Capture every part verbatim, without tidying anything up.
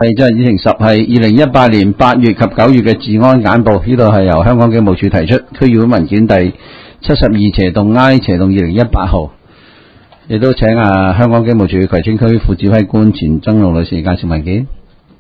係，即係議程十係二零一八年八月及九月嘅治安簡報，呢度係由香港警務處提出區議會文件第七十二斜洞 I 斜洞二零一八號，亦都請啊香港警務處葵青區副指揮官錢曾龍女士介紹文件。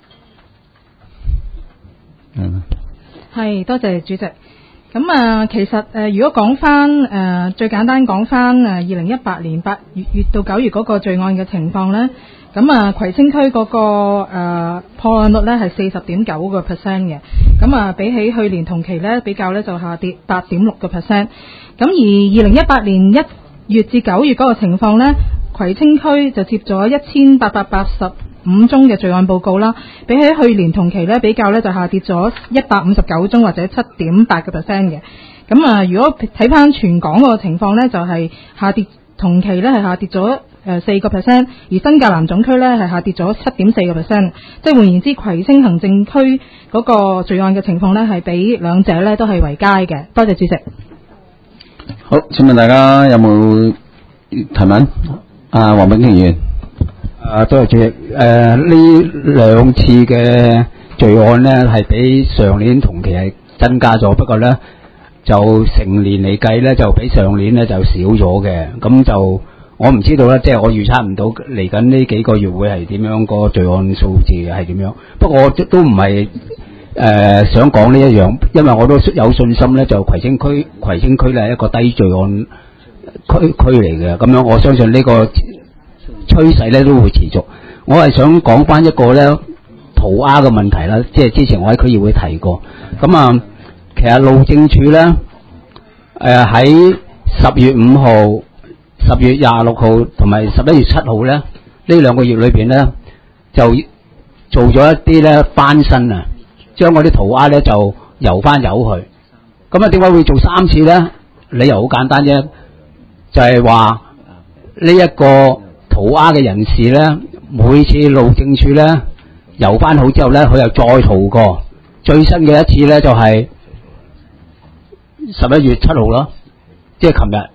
嗯， 係，多謝主席。咁啊，其實誒、呃，如果講翻誒，最簡單講翻誒，二零一八年八月月到九月嗰個罪案嘅情況咧，咁啊，葵青區嗰、那個誒、呃、破案率咧係四十點九個 percent 嘅，咁啊，比起去年同期咧比較咧就下跌八點六個 percent。咁而二零一八年一月至九月嗰個情況咧，葵青區就接咗一千八百八十五宗嘅罪案報告啦，比起去年同期咧比較咧就下跌咗一百五十九宗或者七點八個 percent 嘅。咁啊，如果睇翻全港個情況咧，就係、是、下跌同期咧係下跌咗誒四個 percent，而新界南總區咧係下跌咗七點四個 percent。即係換言之，葵青行政區嗰個罪案嘅情況咧係比兩者咧都係為佳嘅。多謝主席。 好，請問大家有冇提問？啊，黃炳權議員。 啊，多謝主席。誒，呢兩次嘅罪案呢，係比上年同期係增加咗，不過呢，就成年嚟計呢，就比上年呢就少咗嘅。咁就我唔知道啦，即係我預測唔到嚟緊呢幾個月會係點樣，個罪案數字係點樣。不過我都唔係誒想講呢一樣，因為我都有信心呢，就葵青區葵青區呢係一個低罪案區區嚟嘅。咁樣我相信呢個趨勢咧都會持續。我係想講翻一個咧塗鴉嘅問題啦，即係之前我喺區議會提過。咁啊，其實路政署咧，誒喺十月五號、十月廿六號同埋十一月七號咧，呢兩個月裏邊咧就做咗一啲咧翻新啊，將嗰啲塗鴉咧就油翻油去。咁啊，點解會做三次咧？理由好簡單啫，就係話呢一個塗鴉嘅人士咧，每次路政署咧油翻好之後咧，佢又再塗過。最新嘅一次咧就係十一月七號咯，即係琴日。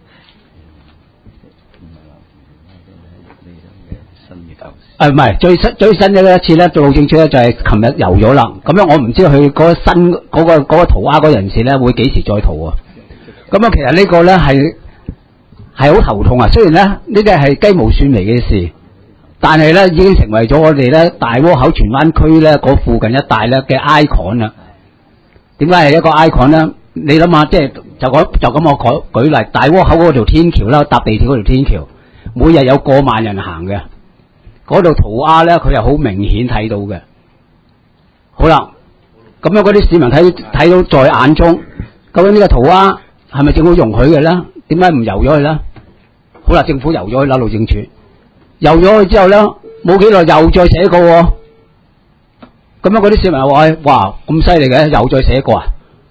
誒唔係最新最新嘅一次咧，做路政署咧就係琴日油咗啦。咁樣我唔知佢嗰新嗰、嗰個嗰、嗰個塗鴉嗰人士咧會幾時再塗啊？咁樣其實呢個咧係係好頭痛啊！雖然咧呢啲係雞毛蒜皮嘅事，但係咧已經成為咗我哋咧大窩口荃灣區咧嗰附近一帶咧嘅 icon 啦。點解係一個 icon 咧？你諗下，即係就咁就咁我舉舉例，大窩口嗰條天橋啦，搭地鐵嗰條天橋，每日有過萬人行嘅，嗰度塗鴉咧佢係好明顯睇到嘅。好啦，咁樣嗰啲市民睇睇到在眼中，究竟呢個塗鴉係咪政府容許嘅咧？點解唔油咗佢咧？好啦，政府油咗佢啦，路政署油咗佢之後咧，冇幾耐又再寫過喎。咁樣嗰啲市民話：哇，咁犀利嘅，又再寫過啊！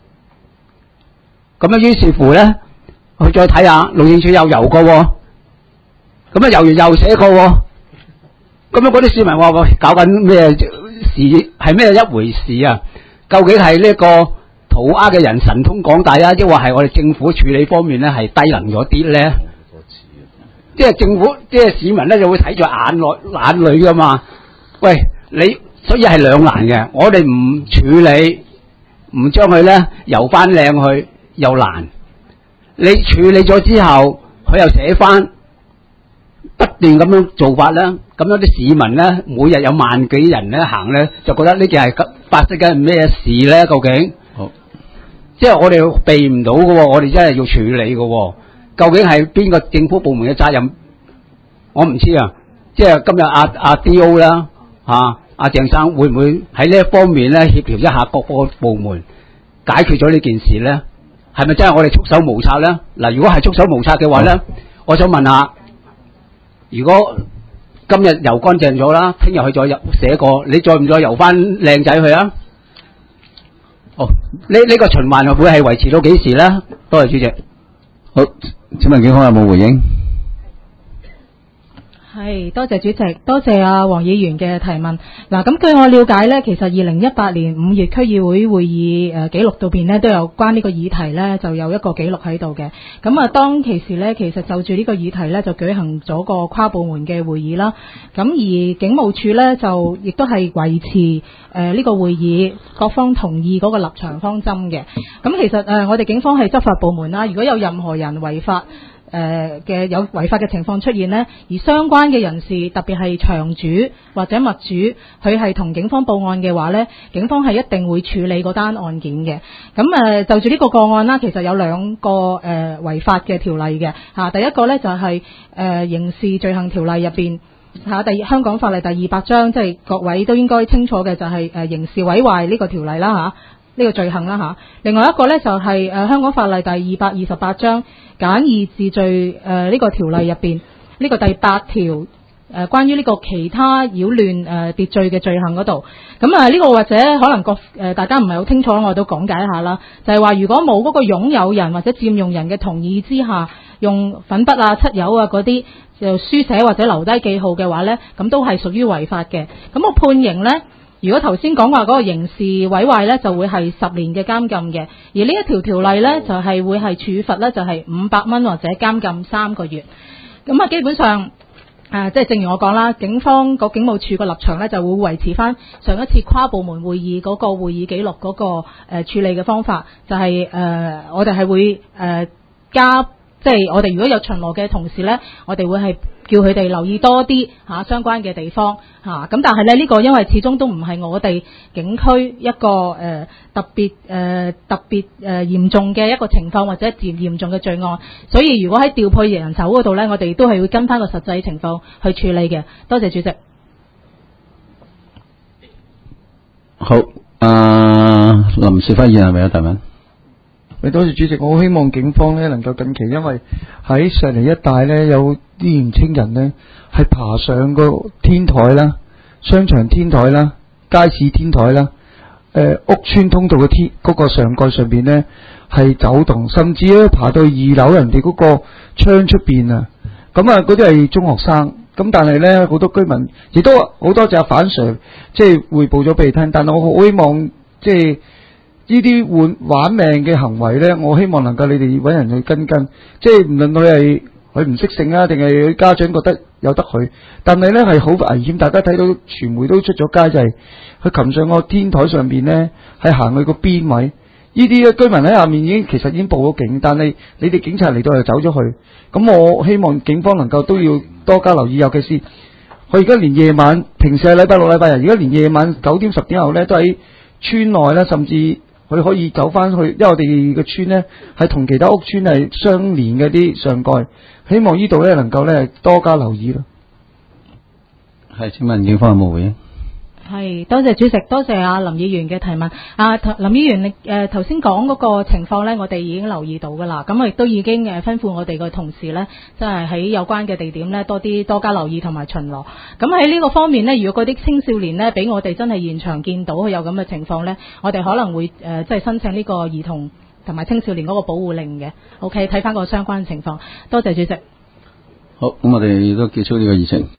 咁樣於是乎咧，佢再睇下路政署又油過喎。咁啊油完又寫過喎。咁樣嗰啲市民話：喂，搞緊咩事？係咩一回事啊？究竟係呢個塗鴉嘅人神通廣大啊，抑或係我哋政府處理方面咧係低能咗啲咧？即係政府，即係市民咧就會睇住眼內眼裏噶嘛。喂，你所以係兩難嘅。我哋唔處理，唔將佢咧油翻靚去又難。你處理咗之後，佢又寫翻，不斷咁樣做法咧，咁樣啲市民咧，每日有萬幾人咧行咧，就覺得呢件係發生緊咩事咧？究竟？好，即係我哋避唔到嘅，我哋真係要處理嘅。究竟係邊個政府部門嘅責任？我唔知啊。即係今日阿阿 D O 啦，吓阿鄭生會唔會喺呢一方面咧協調一下各個部門解決咗呢件事咧？係咪真係我哋束手無策咧？嗱，如果係束手無策嘅話咧，我想問下，如果今日油乾淨咗啦，聽日佢再油寫過，你再唔再油翻靚仔去啊？哦，呢呢個循環會係維持到幾時咧？多謝主席。 好，請問警方有冇回應？ 係，多謝主席，多謝阿黃議員嘅提問。嗱，咁據我了解呢，其實二零一八年五月區議會會議誒記錄度邊呢都有關呢個議題呢，就有一個記錄喺度嘅。咁啊，當其時呢，其實就住呢個議題呢，就舉行咗個跨部門嘅會議啦。咁而警務處呢，就亦都係維持誒呢個會議各方同意嗰個立場方針嘅。咁其實誒我哋警方係執法部門啦，如果有任何人違法誒嘅、呃、有違法嘅情況出現呢，而相關嘅人士特別係場主或者物主，佢係同警方報案嘅話呢，警方係一定會處理嗰單案件嘅。咁誒、呃、就住呢個個案啦，其實有兩個誒、呃、違法嘅條例嘅嚇。第一個呢，就係、是、誒、呃、刑事罪行條例入邊嚇，第香港法例第二百章，即係各位都應該清楚嘅，就係誒刑事毀壞呢個條例啦嚇。呢個罪行啦嚇，另外一個呢，就係、是、誒、呃、香港法例第二百二十八章簡易治罪誒呢、呃這個條例入邊呢個第八條誒、呃、關於呢個其他擾亂誒、呃、秩序嘅罪行嗰度，咁啊呢個或者可能各誒、呃、大家唔係好清楚，我都講解一下啦。就係、是、話如果冇嗰個擁有人或者佔用人嘅同意之下，用粉筆啊、漆油啊嗰啲就書寫或者留低記號嘅話呢，咁都係屬於違法嘅。咁我判刑呢，如果頭先講話嗰個刑事毀壞呢，就會係十年嘅監禁嘅，而呢一條條例呢，就係、是、會係處罰呢，就係五百蚊或者監禁三個月。咁啊，基本上誒、呃，即係正如我講啦，警方個警務處個立場呢，就會維持翻上一次跨部門會議嗰個會議記錄嗰、那個誒、呃、處理嘅方法，就係、是、誒、呃、我哋係會誒、呃、加。即係我哋如果有巡邏嘅同事呢，我哋會係叫佢哋留意多啲嚇、啊、相關嘅地方嚇。咁、啊、但係咧呢、呢個因為始終都唔係我哋警區一個誒、呃、特別誒、呃、特別誒、呃、嚴重嘅一個情況或者嚴嚴重嘅罪案，所以如果喺調配人手嗰度呢，我哋都係會跟翻個實際情況去處理嘅。多謝主席。 好，啊林少輝議員係咪有提問？ 喂，多謝主席，我好希望警方咧能夠近期，因為喺石籬一帶咧有啲年青人咧係爬上個天台啦、商場天台啦、街市天台啦、誒、呃、屋邨通道嘅天嗰、那個上蓋上邊咧係走動，甚至咧爬到二樓人哋嗰個窗出邊啊！咁啊，嗰啲係中學生，咁但係咧好多居民亦都好多謝反 Sir 即係彙報咗俾你聽，但係我好希望即係。呢啲玩玩命嘅行為呢，我希望能夠你哋揾人去跟跟，即係唔論佢係佢唔識性啊，定係佢家長覺得有得佢，但係呢係好危險。大家睇到傳媒都出咗街，就係佢擒上個天台上邊呢，係行去個邊位。呢啲居民喺下面已經其實已經報咗警，但係你哋警察嚟到就走咗去。咁我希望警方能夠都要多加留意，尤其是佢而家連夜晚平時係禮拜六、禮拜日，而家連夜晚九點十點後呢，都喺村內啦，甚至。佢可以走翻去，因為我哋嘅村呢係同其他屋村係相連嘅啲上蓋，希望呢度呢能夠呢多加留意咯。 係，請問警方有冇回應？ 係，多謝主席，多謝阿林議員嘅提問。啊，林議員，你誒頭先講嗰個情況呢，我哋已經留意到㗎啦。咁我亦都已經誒吩咐我哋個同事呢，即係喺有關嘅地點呢，多啲多加留意同埋巡邏。咁喺呢個方面呢，如果嗰啲青少年呢，俾我哋真係現場見到佢有咁嘅情況呢，我哋可能會誒即係申請呢個兒童同埋青少年嗰個保護令嘅。OK，睇翻個相關情況。多謝主席。 好，咁我哋都結束呢個議程。